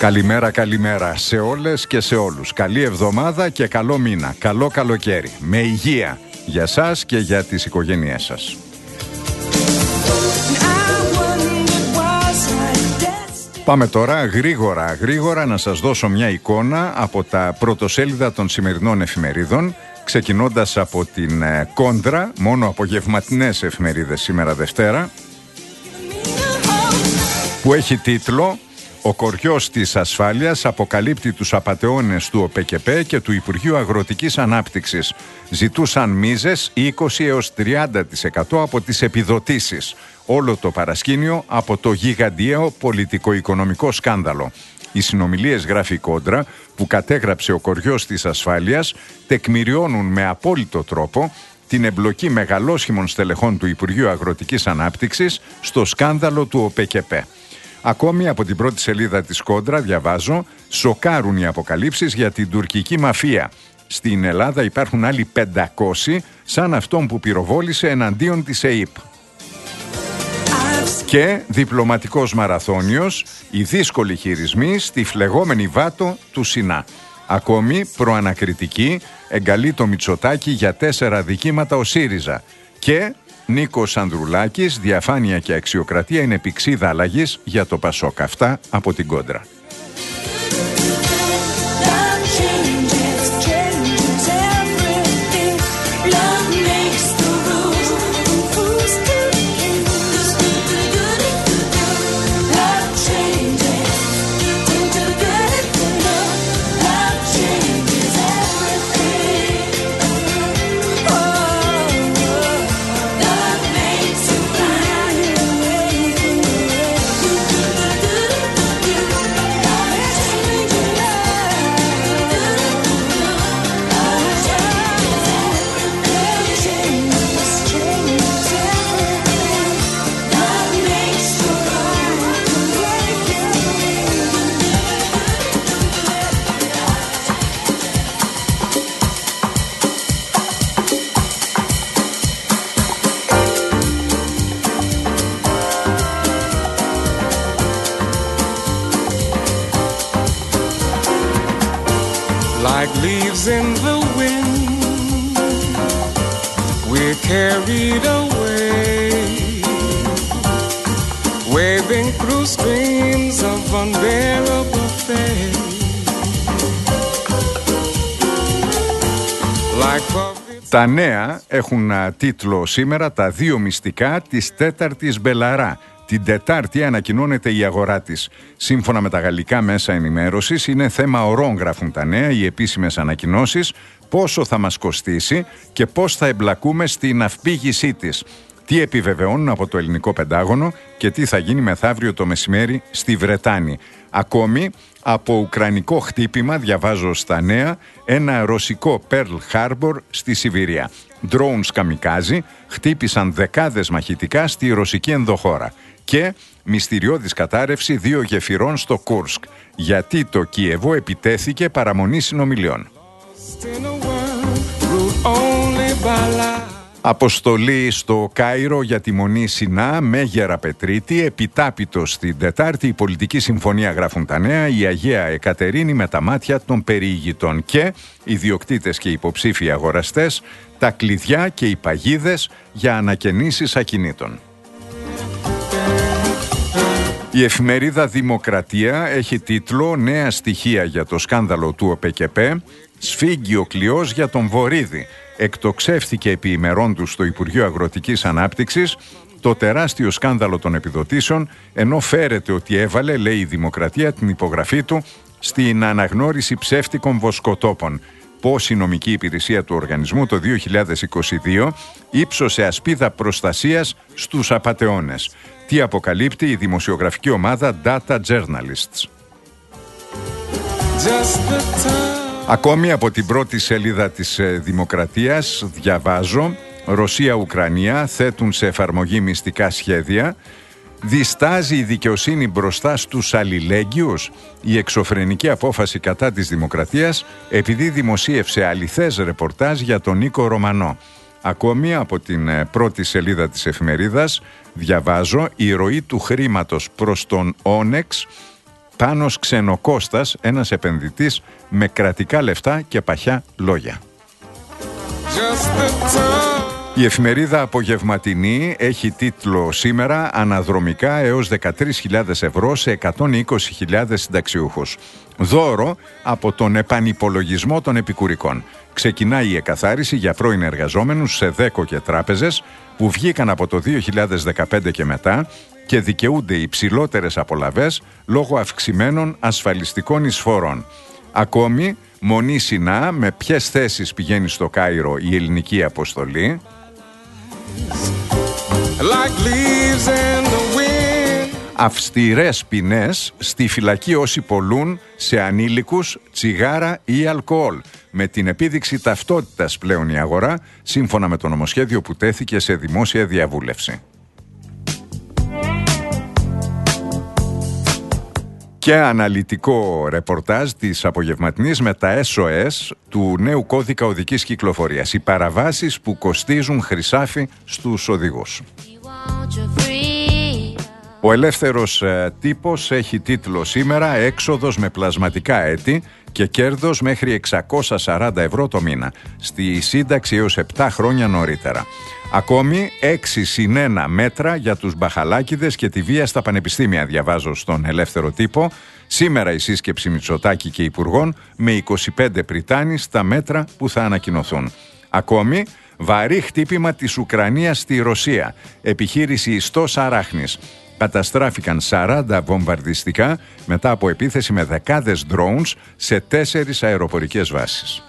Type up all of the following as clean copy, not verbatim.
Καλημέρα, καλημέρα σε όλες και σε όλους. Καλή εβδομάδα και καλό μήνα. Καλό καλοκαίρι. Με υγεία για σας και για τις οικογένειές σας. Πάμε τώρα γρήγορα να σας δώσω μια εικόνα από τα πρωτοσέλιδα των σημερινών εφημερίδων, ξεκινώντας από την Κόντρα, μόνο απογευματινές εφημερίδες σήμερα Δευτέρα, που έχει τίτλο «Ο κοριός της ασφάλειας αποκαλύπτει τους απατεώνες του ΟΠΕΚΕΠΕ και του Υπουργείου Αγροτικής Ανάπτυξης. Ζητούσαν μίζες 20 έως 30% από τις επιδοτήσεις. Όλο το παρασκήνιο από το γιγαντιαίο πολιτικο-οικονομικό σκάνδαλο». Οι συνομιλίες, γράφει η Κόντρα, που κατέγραψε ο κοριός της ασφάλειας, τεκμηριώνουν με απόλυτο τρόπο την εμπλοκή μεγαλόσχημων στελεχών του Υπουργείου Αγροτικής Ανάπτυξης στο σκάνδαλο του ΟΠΕΚΕΠΕ. Ακόμη από την πρώτη σελίδα της Κόντρα διαβάζω: σοκάρουν οι αποκαλύψεις για την τουρκική μαφία. Στην Ελλάδα υπάρχουν άλλοι 500 σαν αυτόν που πυροβόλησε εναντίον της ΕΥΠ. Και διπλωματικός μαραθώνιος, οι δύσκολοι χειρισμοί στη φλεγόμενη Βάτο του Σινά. Ακόμη προανακριτική, εγκαλεί το Μητσοτάκη για 4 δικήματα ο ΣΥΡΙΖΑ. Και Νίκος Ανδρουλάκης, διαφάνεια και αξιοκρατία είναι πηξίδα αλλαγής για το ΠΑΣΟΚ. Αυτά από την Κόντρα. Like leaves in the wind, we're carried away, waving through streams of unbearable pain. Τα νέα έχουν τίτλο σήμερα «Τα δύο μυστικά της τέταρτης Μπελαρά». Την Τετάρτη ανακοινώνεται η αγορά της. Σύμφωνα με τα γαλλικά μέσα ενημέρωσης, είναι θέμα ωρών, γράφουν τα νέα, οι επίσημες ανακοινώσεις, πόσο θα μας κοστίσει και πώς θα εμπλακούμε στην αυπήγησή της. Τι επιβεβαιώνουν από το ελληνικό Πεντάγωνο και τι θα γίνει μεθαύριο το μεσημέρι στη Βρετάνη. Ακόμη, από ουκρανικό χτύπημα, διαβάζω στα νέα, ένα ρωσικό Pearl Harbor στη Σιβηρία. Drones καμικάζι χτύπησαν δεκάδες μαχητικά στη ρωσική ενδοχώρα. Και μυστηριώδης κατάρρευση 2 γεφυρών στο Κούρσκ. Γιατί το Κίεβο επιτέθηκε παραμονή συνομιλιών. Αποστολή στο Κάιρο για τη Μονή Σινά, Μέγερα Πετρίτη, επιτάπητος στην Τετάρτη η πολιτική συμφωνία, γράφουν τα νέα, η Αγία Εκατερίνη με τα μάτια των περιηγητών. Και οι ιδιοκτήτες και υποψήφιοι αγοραστές, τα κλειδιά και οι παγίδες για ανακαινήσεις ακινήτων. Η εφημερίδα Δημοκρατία έχει τίτλο «Νέα στοιχεία για το σκάνδαλο του ΟΠΕΚΕΠΕ, σφίγγει ο κλειός για τον Βορίδη». Εκτοξεύθηκε επί ημερών του στο Υπουργείο Αγροτικής Ανάπτυξης το τεράστιο σκάνδαλο των επιδοτήσεων, ενώ φέρεται ότι έβαλε, λέει η Δημοκρατία, την υπογραφή του στην αναγνώριση ψεύτικων βοσκοτόπων. Πώς η νομική υπηρεσία του οργανισμού το 2022 ύψωσε ασπίδα προστασίας στους απατεώνες. Τι αποκαλύπτει η δημοσιογραφική ομάδα Data Journalists. Ακόμη από την πρώτη σελίδα της Δημοκρατίας διαβάζω: Ρωσία-Ουκρανία θέτουν σε εφαρμογή μυστικά σχέδια. Διστάζει η δικαιοσύνη μπροστά στους αλληλέγγυους. Η εξωφρενική απόφαση κατά της Δημοκρατίας επειδή δημοσίευσε αληθές ρεπορτάζ για τον Νίκο Ρωμανό. Ακόμη από την πρώτη σελίδα της εφημερίδας διαβάζω: η ροή του χρήματος προς τον Όνεξ Πάνος Ξενοκώστας, ένας επενδυτής με κρατικά λεφτά και παχιά λόγια. Η εφημερίδα Απογευματινή έχει τίτλο σήμερα «Αναδρομικά έως 13.000 ευρώ σε 120.000 συνταξιούχους. Δώρο από τον επανυπολογισμό των επικουρικών». Ξεκινάει η εκαθάριση για πρώην εργαζόμενους σε ΔΕΚΟ και τράπεζες που βγήκαν από το 2015 και μετά και δικαιούνται υψηλότερες απολαβές λόγω αυξημένων ασφαλιστικών εισφορών. Ακόμη, Μονή Σινά, με ποιες θέσεις πηγαίνει στο Κάιρο η ελληνική αποστολή. Αυστηρές ποινές στη φυλακή όσοι πωλούν σε ανήλικους τσιγάρα ή αλκοόλ, με την επίδειξη ταυτότητας πλέον η αγορά, σύμφωνα με το νομοσχέδιο που τέθηκε σε δημόσια διαβούλευση. Και αναλυτικό ρεπορτάζ της Απογευματινής με τα SOS του νέου κώδικα οδικής κυκλοφορίας. Οι παραβάσεις που κοστίζουν χρυσάφι στους οδηγούς. Ο ελεύθερος τύπος έχει τίτλο σήμερα «Έξοδος με πλασματικά έτη και κέρδος μέχρι 640 ευρώ το μήνα. Στη σύνταξη έως 7 χρόνια νωρίτερα». Ακόμη 6+1 μέτρα για τους μπαχαλάκηδες και τη βία στα πανεπιστήμια, διαβάζω στον ελεύθερο τύπο. Σήμερα η σύσκεψη Μητσοτάκη και Υπουργών με 25 πριτάνη στα μέτρα που θα ανακοινωθούν. Ακόμη βαρύ χτύπημα της Ουκρανίας στη Ρωσία. Επιχείρηση Ιστός Αράχνης. Καταστράφηκαν 40 βομβαρδιστικά μετά από επίθεση με δεκάδες drones σε 4 αεροπορικές βάσεις.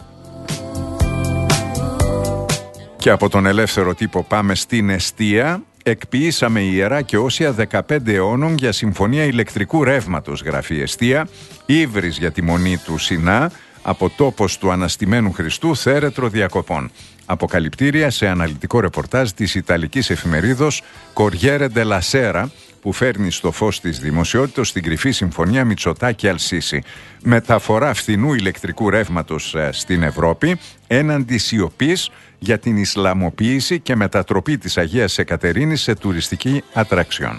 Και από τον ελεύθερο τύπο πάμε στην εστία. Εκποιήσαμε ιερά και όσια 15 αιώνων για συμφωνία ηλεκτρικού ρεύματος, γράφει η εστία. Ύβρις για τη μονή του Σινά, από τόπος του αναστημένου Χριστού, θέρετρο διακοπών. Αποκαλυπτήρια σε αναλυτικό ρεπορτάζ της Ιταλικής εφημερίδος Corriere della Sera, που φέρνει στο φως της δημοσιότητας την κρυφή συμφωνία Μητσοτάκη-Αλσίση. Μεταφορά φθηνού ηλεκτρικού ρεύματος στην Ευρώπη έναντι σιωπής για την Ισλαμοποίηση και μετατροπή της Αγίας Εκατερίνης σε τουριστική ατραξιόν.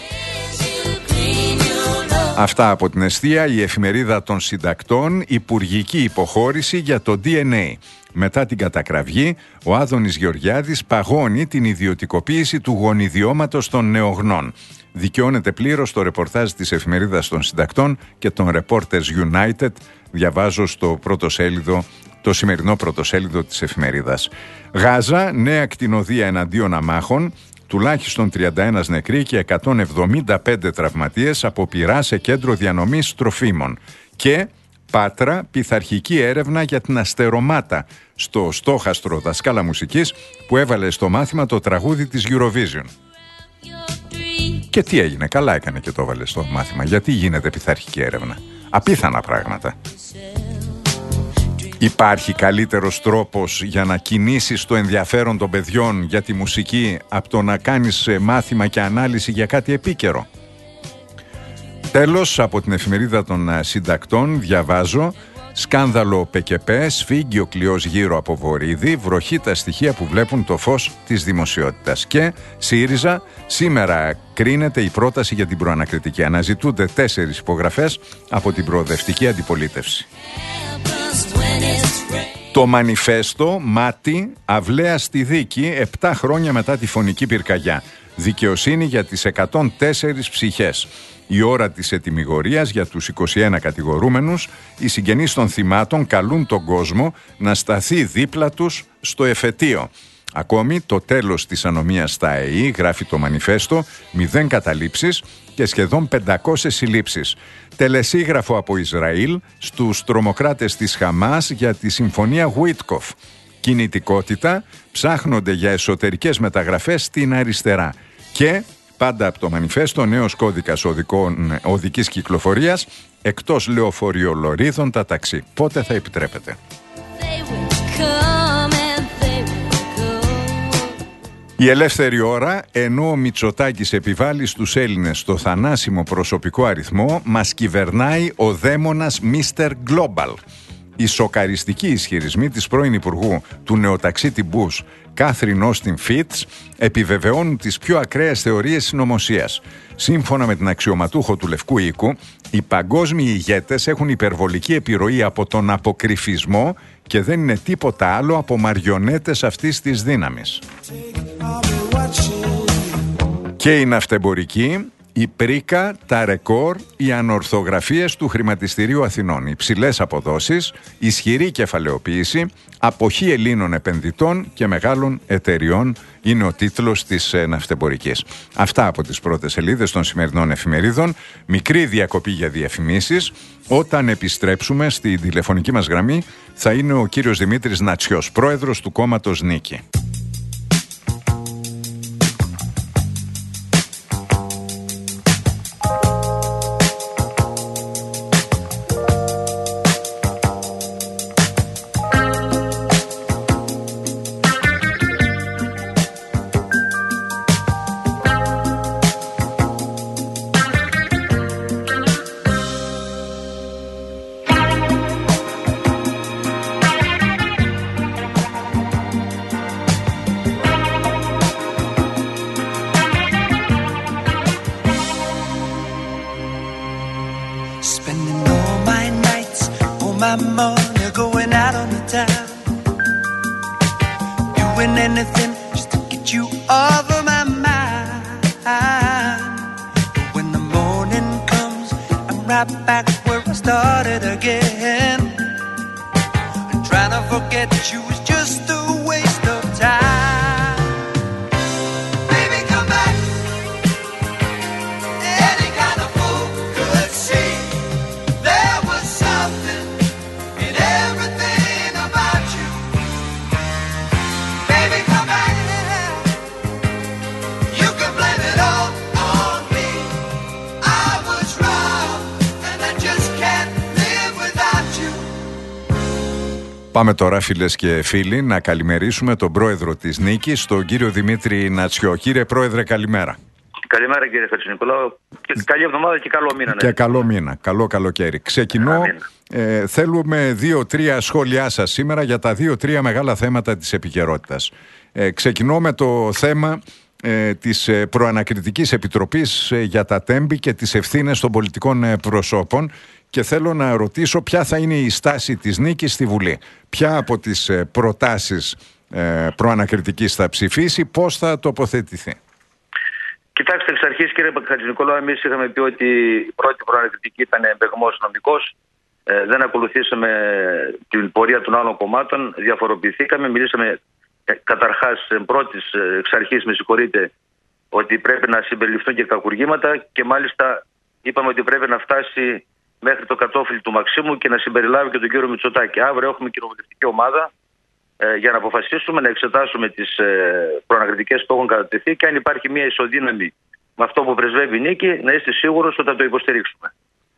Αυτά από την εστία. Η εφημερίδα των συντακτών, υπουργική υποχώρηση για το DNA. Μετά την κατακραυγή, ο Άδωνης Γεωργιάδης παγώνει την ιδιωτικοποίηση του γονιδιώματος των νεογνών. Δικαιώνεται πλήρως το ρεπορτάζ της εφημερίδας των συντακτών και των Reporters United. Διαβάζω στο πρωτοσέλιδο, το σημερινό πρωτοσέλιδο της εφημερίδας. Γάζα, νέα κτηνοδία εναντίον αμάχων. Τουλάχιστον 31 νεκροί και 175 τραυματίες από πυρά σε κέντρο διανομής τροφίμων. Και Πάτρα, πειθαρχική έρευνα για την αστερομάτα στο στόχαστρο δασκάλα μουσικής που έβαλε στο μάθημα το τραγούδι της Eurovision. Και τι έγινε, καλά έκανε και το έβαλε στο μάθημα. Γιατί γίνεται πειθαρχική έρευνα? Απίθανα πράγματα. Υπάρχει καλύτερος τρόπος για να κινήσεις το ενδιαφέρον των παιδιών για τη μουσική από το να κάνεις μάθημα και ανάλυση για κάτι επίκαιρο? Τέλος, από την εφημερίδα των συντακτών διαβάζω «Σκάνδαλο ΠΚΠ, σφίγγει ο κλειός γύρω από Βορίδη, βροχή τα στοιχεία που βλέπουν το φως της δημοσιότητας». Και ΣΥΡΙΖΑ, σήμερα κρίνεται η πρόταση για την προανακριτική. Αναζητούνται 4 υπογραφές από την προοδευτική αντιπολίτευση. Το μανιφέστο Μάτι, αυλαία στη δίκη 7 χρόνια μετά τη φωνική πυρκαγιά. Δικαιοσύνη για τις 104 ψυχές. Η ώρα της ετυμηγορίας για τους 21 κατηγορούμενους. Οι συγγενείς των θυμάτων καλούν τον κόσμο να σταθεί δίπλα τους στο εφετείο. Ακόμη, το τέλος της ανομίας στα ΕΗ, γράφει το μανιφέστο, 0 καταλήψεις και σχεδόν 500 συλλήψεις. Τελεσίγραφο από Ισραήλ στους τρομοκράτες της Χαμάς για τη συμφωνία Γουίτκοφ. Κινητικότητα, ψάχνονται για εσωτερικές μεταγραφές στην αριστερά. Και πάντα από το μανιφέστο, νέος κώδικας οδικής κυκλοφορίας, εκτός λεωφοριολωρίδων τα ταξί. Πότε θα επιτρέπεται? Η ελεύθερη ώρα, ενώ ο Μητσοτάκης επιβάλλει στους Έλληνες το θανάσιμο προσωπικό αριθμό, μας κυβερνάει ο δαίμονας Mr. Global. Οι σοκαριστικοί ισχυρισμοί της πρώην Υπουργού του νεοταξίτη Μπούς, Κάθριν Όστιν Φίτς, επιβεβαιώνουν τις πιο ακραίες θεωρίες συνωμοσίας. Σύμφωνα με την αξιωματούχο του Λευκού Οίκου, οι παγκόσμιοι ηγέτες έχουν υπερβολική επιρροή από τον αποκρυφισμό και δεν είναι τίποτα άλλο από μαριονέτες αυτής της δύναμης. Και οι ναυτεμπορικοί, η πρίκα, τα ρεκόρ, οι ανορθογραφίες του Χρηματιστηρίου Αθηνών, υψηλές αποδόσεις, ισχυρή κεφαλαιοποίηση, αποχή Ελλήνων επενδυτών και μεγάλων εταιριών είναι ο τίτλος της ναυτεμπορικής. Αυτά από τις πρώτες σελίδες των σημερινών εφημερίδων. Μικρή διακοπή για διαφημίσεις. Όταν επιστρέψουμε στη τηλεφωνική μας γραμμή θα είναι ο κύριος Δημήτρης Νατσιός, πρόεδρος του κόμματος Νίκη. Πάμε τώρα, φίλες και φίλοι, να καλημερίσουμε τον πρόεδρο της Νίκης, τον κύριο Δημήτρη Νατσιό. Κύριε Πρόεδρε, καλημέρα. Καλημέρα κύριε Χατζηνικολάου. Καλή εβδομάδα και καλό μήνα. Και καλό μήνα, καλό καλοκαίρι. Ξεκινώ, θέλουμε 2-3 σχόλιά σας σήμερα για τα 2-3 μεγάλα θέματα της επικαιρότητας. Ξεκινώ με το θέμα της Προανακριτικής Επιτροπής για τα τέμπη και τις ευθύνες των πολιτικών προσώπων και θέλω να ρωτήσω ποια θα είναι η στάση της Νίκης στη Βουλή. Ποια από τις προτάσεις προανακριτικής θα ψηφίσει, πώς θα τοποθετηθεί. Κοιτάξτε, εξ αρχής κύριε Χατζηνικολάου, εμείς είχαμε πει ότι η πρώτη προανακριτική ήταν εμπεγμός νομικός. Δεν ακολουθήσαμε την πορεία των άλλων κομμάτων, διαφοροποιηθήκαμε, μιλήσαμε καταρχάς πρώτης εξ αρχής, με συγχωρείτε, ότι πρέπει να συμπεριληφθούν και κακουργήματα και μάλιστα είπαμε ότι πρέπει να φτάσει μέχρι το κατόφλι του Μαξίμου και να συμπεριλάβει και τον κύριο Μητσοτάκη. Αύριο έχουμε κοινοβουλευτική ομάδα για να αποφασίσουμε, να εξετάσουμε τις προανακριτικές που έχουν κατατεθεί και αν υπάρχει μια ισοδύναμη με αυτό που πρεσβεύει η Νίκη, να είστε σίγουρος ότι θα το υποστηρίξουμε.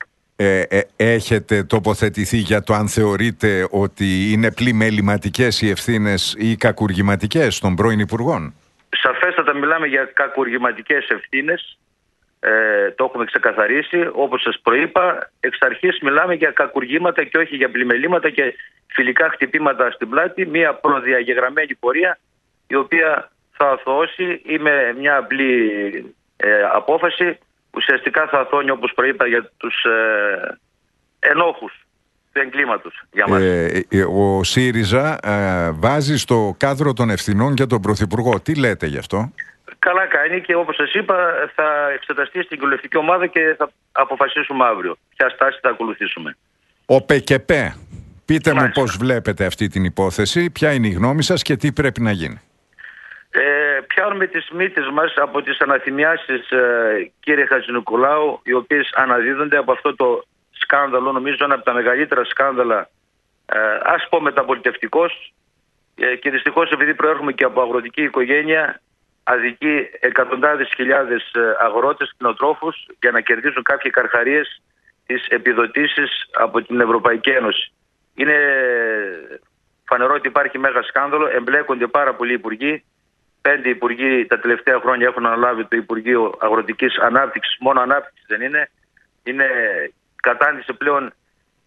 Έχετε τοποθετηθεί για το αν θεωρείτε ότι είναι πλημεληματικές οι ευθύνες ή κακουργηματικές των πρώην υπουργών? Σαφέστατα μιλάμε για κακουργηματικές ευθύνες. Το έχουμε ξεκαθαρίσει. Όπως σας προείπα, εξ αρχής μιλάμε για κακουργήματα και όχι για πλημελήματα και φιλικά χτυπήματα στην πλάτη. Μια προδιαγεγραμμένη πορεία η οποία θα αθωώσει ή με μια απλή απόφαση ουσιαστικά θα αθώνει, όπως προείπα, για τους ενόχους του εγκλήματος για μας. Ο ΣΥΡΙΖΑ βάζει στο κάδρο των ευθυνών για τον Πρωθυπουργό. Τι λέτε γι' αυτό? Καλά κάνει και όπως σας είπα θα εξεταστεί στην κοινοβουλευτική ομάδα και θα αποφασίσουμε αύριο ποια στάση θα ακολουθήσουμε. Ο ΠΚΠ, πείτε μου πώς βλέπετε αυτή την υπόθεση, ποια είναι η γνώμη σας και τι πρέπει να γίνει? Πιάνουμε τις μύτες μας από τις αναθυμιάσεις κύριε Χατζηνικολάου, οι οποίες αναδίδονται από αυτό το σκάνδαλο, νομίζω ένα από τα μεγαλύτερα σκάνδαλα, ας πω μεταπολιτευτικός, και δυστυχώς επειδή προέρχομαι και από αγροτική οικογένεια, αδικεί εκατοντάδες χιλιάδες αγρότες, κτηνοτρόφους για να κερδίσουν κάποιοι καρχαρίες τις επιδοτήσεις από την Ευρωπαϊκή Ένωση. Είναι φανερό ότι υπάρχει μέγα σκάνδαλο, εμπλέκονται πάρα πολλοί υπουργοί. 5 υπουργοί τα τελευταία χρόνια έχουν αναλάβει το Υπουργείο Αγροτικής Ανάπτυξης, μόνο ανάπτυξη δεν είναι. Είναι κατάντησε πλέον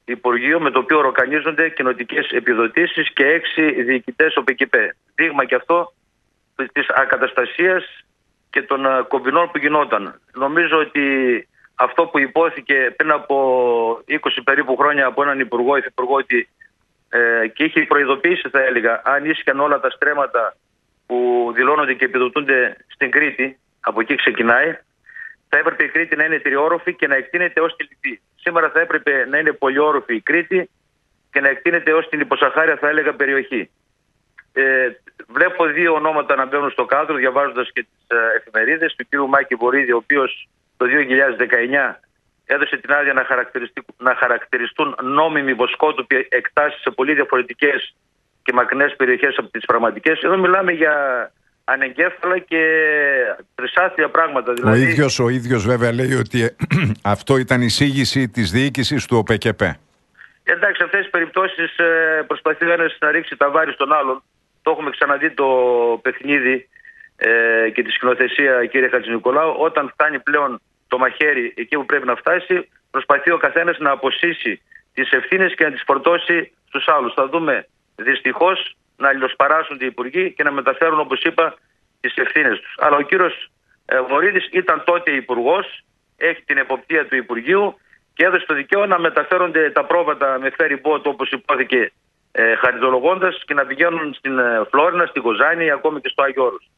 Υπουργείο, με το οποίο οργανίζονται κοινοτικές επιδοτήσεις και 6 διοικητές ΟΠΕΚΙΠΕ. Δείγμα και αυτό της ακαταστασίας και των κομπινών που γινόταν. Νομίζω ότι αυτό που υπόθηκε πριν από 20 περίπου χρόνια από έναν υπουργό, υφυπουργό, ότι και είχε προειδοποιήσει, θα έλεγα, αν ίσχυαν όλα τα στρέμματα που δηλώνονται και επιδοτούνται στην Κρήτη, από εκεί ξεκινάει, θα έπρεπε η Κρήτη να είναι τριόροφη και να εκτείνεται ως τη Λιβύη. Σήμερα θα έπρεπε να είναι πολυόροφη η Κρήτη και να εκτείνεται ως την υποσαχάρια, θα έλεγα, περιοχή. Βλέπω 2 ονόματα να μπαίνουν στο κάδρο, διαβάζοντας και τις εφημερίδες, του κ. Μάκη Βορίδη, ο οποίος το 2019 έδωσε την άδεια να χαρακτηριστούν νόμιμοι βοσκότοποι εκτάσεις σε πολύ διαφορετικές και μακρινές περιοχές από τις πραγματικές. Εδώ μιλάμε για ανεγκέφαλα και τρισάθλια πράγματα. Δηλαδή... Ο ίδιος βέβαια λέει ότι αυτό ήταν εισήγηση της διοίκησης του ΟΠΕΚΕΠΕ. Εντάξει, αυτές τις περιπτώσεις προσπαθεί ένας να ρίξει τα βάρη στον άλλον. Το έχουμε ξαναδεί το παιχνίδι και τη σκηνοθεσία, κύριε Χατζηνικολάου. Όταν φτάνει πλέον το μαχαίρι εκεί που πρέπει να φτάσει, προσπαθεί ο καθένας να αποσύσει τις ευθύνες και να τις φορτώσει στους άλλους. Θα δούμε δυστυχώς να αλληλοσπαράσσονται οι υπουργοί και να μεταφέρουν, όπως είπα, τις ευθύνες τους. Αλλά ο κύριος Βορίδης ήταν τότε υπουργός, έχει την εποπτεία του Υπουργείου και έδωσε το δικαίωμα να μεταφέρονται τα πρόβατα με ferry boat, όπως υπόθηκε, χαριτολογώντας, και να πηγαίνουν στην Φλόρινα, στην Κοζάνη, ακόμη και στο Άγιο Όρος.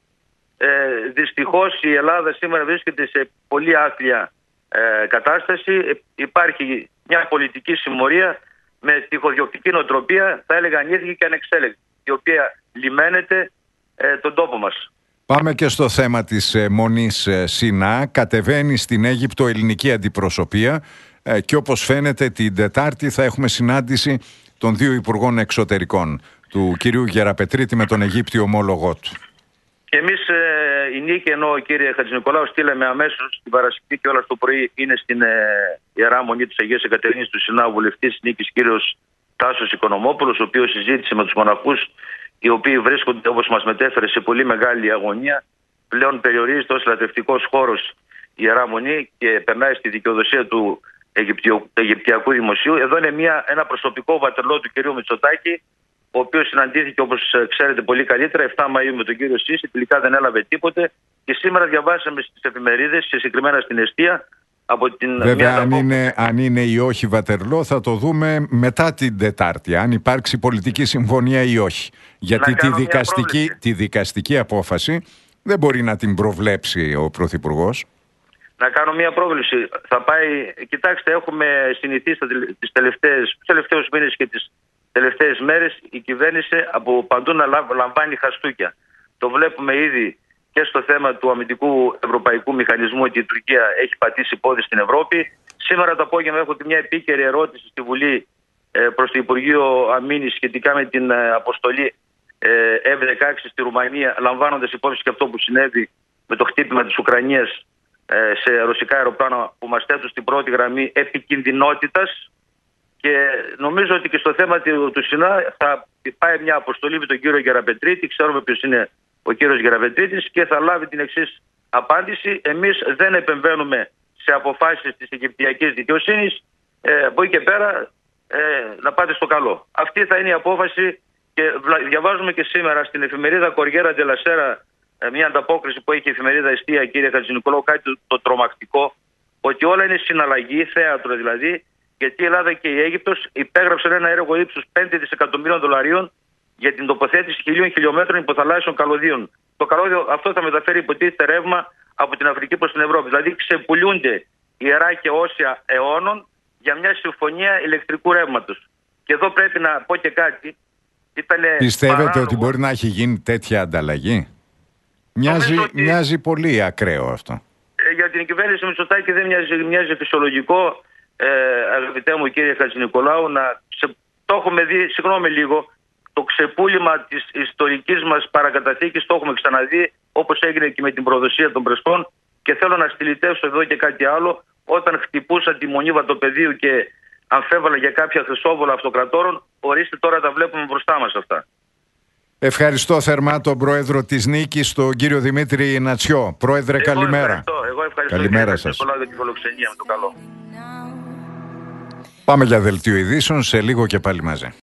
Δυστυχώς η Ελλάδα σήμερα βρίσκεται σε πολύ άθλια κατάσταση. Υπάρχει μια πολιτική συμμορία με τυχοδιοκτική νοοτροπία, θα έλεγα ανήθικη και ανεξέλεγκτη, η οποία λιμένεται τον τόπο μας. Πάμε και στο θέμα της Μονής Σινά. Κατεβαίνει στην Αίγυπτο ελληνική αντιπροσωπεία και όπως φαίνεται την Τετάρτη θα έχουμε συνάντηση των 2 Υπουργών Εξωτερικών, του κυρίου Γεραπετρίτη με τον Αιγύπτιο ομόλογό του. Και εμείς η νίκη, ενώ κύριε Χατζηνικολάου, στείλαμε αμέσως την Παρασκευή και όλα το πρωί είναι στην Ιερά Μονή της Αγίας Εκατερίνης του Σινά, ο βουλευτής νίκης κύριος Τάσος Οικονομόπουλος, ο οποίος συζήτησε με τους μοναχούς, οι οποίοι βρίσκονται, όπως μας μετέφερε, σε πολύ μεγάλη αγωνία. Πλέον περιορίζεται ως λατρευτικός χώρος η Ιερά Μονή και περνάει στη δικαιοδοσία του Αιγυπτιακού Δημοσίου. Εδώ είναι ένα προσωπικό βατερλό του κυρίου Μητσοτάκη, ο οποίος συναντήθηκε, όπως ξέρετε πολύ καλύτερα, 7 Μαΐου με τον κύριο Σίση, τελικά δεν έλαβε τίποτε. Και σήμερα διαβάσαμε στις εφημερίδες, και συγκεκριμένα στην Εστία, από την... Βέβαια, αν είναι ή όχι βατερλό, θα το δούμε μετά την Τετάρτη, αν υπάρξει πολιτική συμφωνία ή όχι. Γιατί τη δικαστική απόφαση δεν μπορεί να την προβλέψει ο Πρωθυπουργός. Να κάνω μια πρόβλεψη. Θα πάει... Κοιτάξτε, έχουμε συνηθίσει τους τελευταίους μήνες και τις τελευταίες μέρες η κυβέρνηση από παντού να λαμβάνει χαστούκια. Το βλέπουμε ήδη και στο θέμα του αμυντικού ευρωπαϊκού μηχανισμού, ότι η Τουρκία έχει πατήσει πόδι στην Ευρώπη. Σήμερα το απόγευμα έχω μια επίκαιρη ερώτηση στη Βουλή προς το Υπουργείο Αμήνης σχετικά με την αποστολή F-16 στη Ρουμανία, λαμβάνοντας υπόψη και αυτό που συνέβη με το χτύπημα της Ουκρανίας σε ρωσικά αεροπλάνα που μας θέτουν στην πρώτη γραμμή επικινδυνότητας. Και νομίζω ότι και στο θέμα του Σινά θα πάει μια αποστολή με τον κύριο Γεραπετρίτη. Ξέρουμε ποιος είναι ο κύριος Γεραπετρίτης και θα λάβει την εξής απάντηση. Εμείς δεν επεμβαίνουμε σε αποφάσεις της Αιγυπτιακής δικαιοσύνης. Από εκεί και πέρα να πάτε στο καλό. Αυτή θα είναι η απόφαση και διαβάζουμε και σήμερα στην εφημερίδα Κοριέρα ντελα Σέρα μια ανταπόκριση που έχει η εφημερίδα Εστία, κύριε Χατζηνικολάου, κάτι το τρομακτικό, ότι όλα είναι συναλλαγή, θέατρο δηλαδή, γιατί η Ελλάδα και η Αίγυπτος υπέγραψαν ένα έργο ύψους 5 δισεκατομμύριων δολαρίων για την τοποθέτηση 1.000 χιλιόμετρων υποθαλάσσιων καλωδίων. Το καλώδιο αυτό θα μεταφέρει υποτίθεται ρεύμα από την Αφρική προς την Ευρώπη. Δηλαδή ξεπουλούνται ιερά και όσια αιώνων για μια συμφωνία ηλεκτρικού ρεύματος. Και εδώ πρέπει να πω και κάτι. Πιστεύετε ότι μπορεί να έχει γίνει τέτοια ανταλλαγή? Μοιάζει πολύ ακραίο αυτό. Για την κυβέρνηση Μητσοτάκη δεν μοιάζει φυσιολογικό, αγαπητέ μου κύριε Χατζηνικολάου, το έχουμε δει, συγγνώμη λίγο, το ξεπούλημα της ιστορικής μας παρακαταθήκης το έχουμε ξαναδεί, όπως έγινε και με την προδοσία των Πρεσπών. Και θέλω να στυλιτεύσω εδώ και κάτι άλλο. Όταν χτυπούσαν τη Μονή Βατοπεδίου και αμφέβαλα για κάποια χρυσόβολα αυτοκρατόρων, ορίστε τώρα τα βλέπουμε μπροστά μας αυτά. Ευχαριστώ θερμά τον Πρόεδρο της Νίκης, τον κύριο Δημήτρη Νατσιό. Πρόεδρε, καλημέρα. Εγώ ευχαριστώ. Καλημέρα σας. Για την φιλοξενία, με το καλό. Πάμε για δελτίο ειδήσεων, σε λίγο και πάλι μαζί.